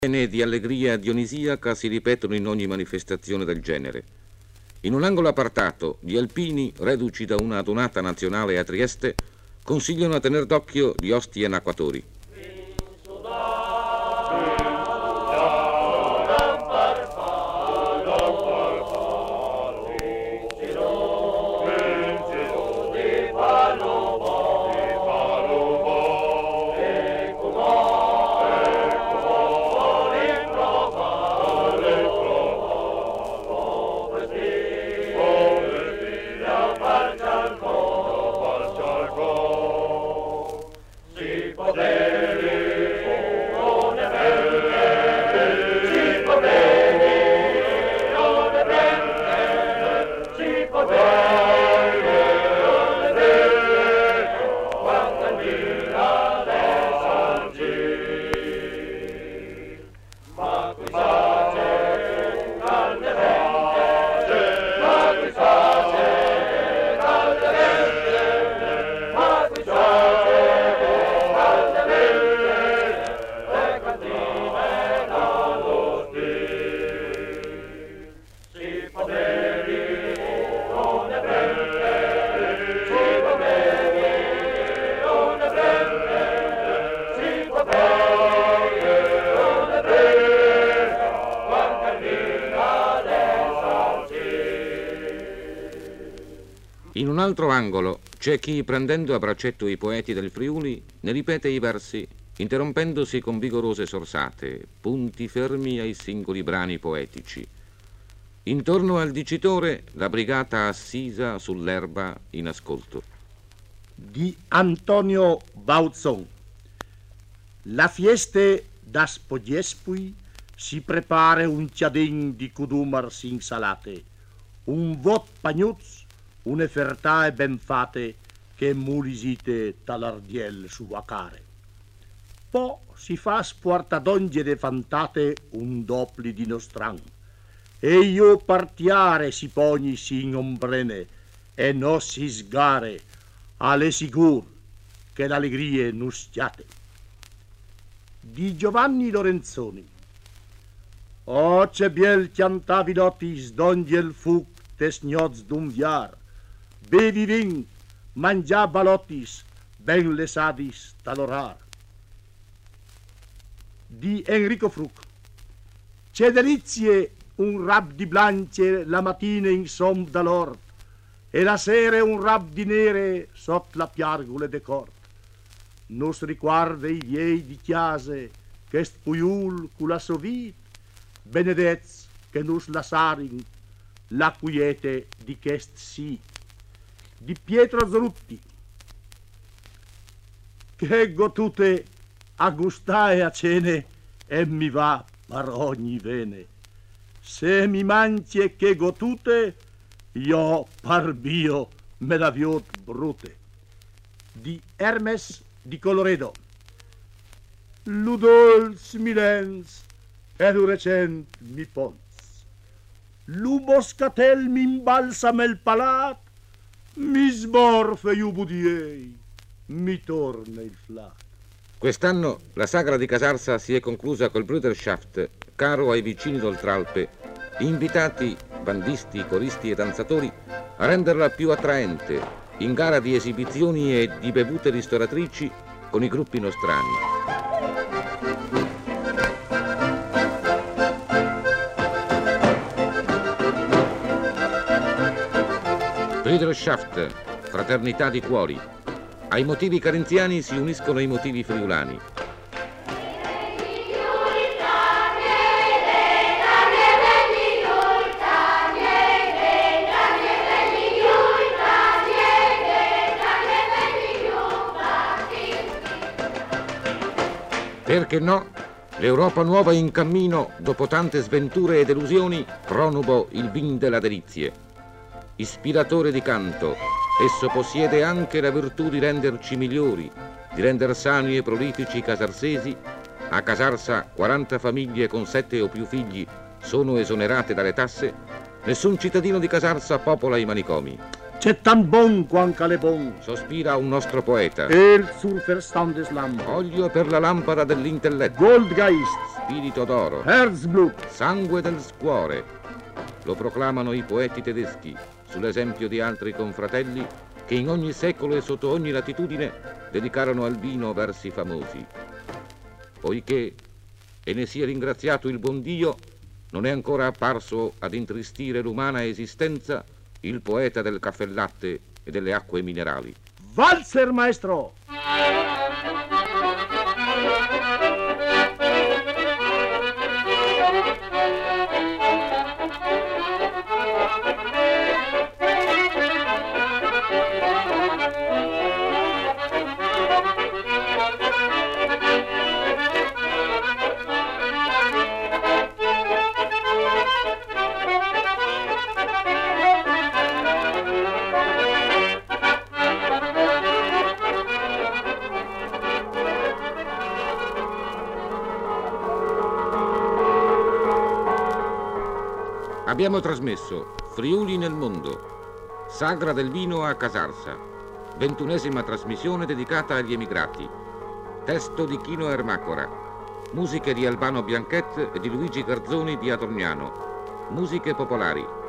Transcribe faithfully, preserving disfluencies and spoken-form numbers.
Scene di allegria dionisiaca si ripetono in ogni manifestazione del genere. In un angolo apartato, gli alpini, reduci da una adunata nazionale a Trieste, consigliano a tener d'occhio gli osti anacquatori. In un altro angolo c'è chi, prendendo a braccetto i poeti del Friuli, ne ripete i versi, interrompendosi con vigorose sorsate, punti fermi ai singoli brani poetici. Intorno al dicitore, la brigata assisa sull'erba in ascolto. Di Antonio Bauzon. La fieste das Pogespui si prepare un ciadin di cudumars insalate, un vot pagnuz, une fertae ben fate che mulisite talardiel su acare. Po si fa spuartadonge de fantate un dopli di nostran, e io partiare si pogni si in ombrene e no si sgare alle sigur che l'allegrie nustiate. Di Giovanni Lorenzoni. O c'è biel chiantavi notis dongiel fuc tes gnoz d'un viar, bevi vin, mangia balotis, ben lesadis talorar. Di Enrico Fruc. C'è delizie un rab di blanche la mattina in som d'alort, e la sera un rab di nere sot la piargule de cort. Nos riguarda i viei di chiase, che st puiul cu la sovit, benedez che nos lasarin la quiete di chest sì. Di Pietro Zrutti. Che gotute a gustae a cene e mi va per ogni vene. Se mi manci e che gotute, io par bio me la viot brute. Di Hermes di Coloredo. Ludolz milens ed un recent mi pons. L'uboscatel mi imbalsama il palat, mi sborfe io budiei, mi torna il flat. Quest'anno la sagra di Casarsa si è conclusa col Bruderschaft, caro ai vicini d'Oltralpe, invitati, bandisti, coristi e danzatori, a renderla più attraente, in gara di esibizioni e di bevute ristoratrici con i gruppi nostrani. Bruderschaft, fraternità di cuori. Ai motivi carenziani si uniscono i motivi friulani. Perché no? L'Europa nuova in cammino, dopo tante sventure e delusioni, pronubo il vin della delizie. Ispiratore di canto, esso possiede anche la virtù di renderci migliori, di render sani e prolifici i casarsesi. A Casarsa quaranta famiglie con sette o più figli sono esonerate dalle tasse. Nessun cittadino di Casarsa popola i manicomi. c'è tan bon quanca le bon. Sospira un nostro poeta. El sur Verstandeslampe. Olio per la lampada dell'intelletto. Goldgeist. Spirito d'oro. Herzblut. Sangue del cuore. Lo proclamano i poeti tedeschi, sull'esempio di altri confratelli che in ogni secolo e sotto ogni latitudine dedicarono al vino versi famosi. Poiché, e ne sia ringraziato il buon Dio, non è ancora apparso ad intristire l'umana esistenza il poeta del caffè latte e delle acque minerali. Valzer, maestro! Abbiamo trasmesso Friuli nel mondo, Sagra del vino a Casarsa, ventunesima trasmissione dedicata agli emigrati. Testo di Chino Ermacora, musiche di Albano Bianchet e di Luigi Garzoni di Adorniano, musiche popolari.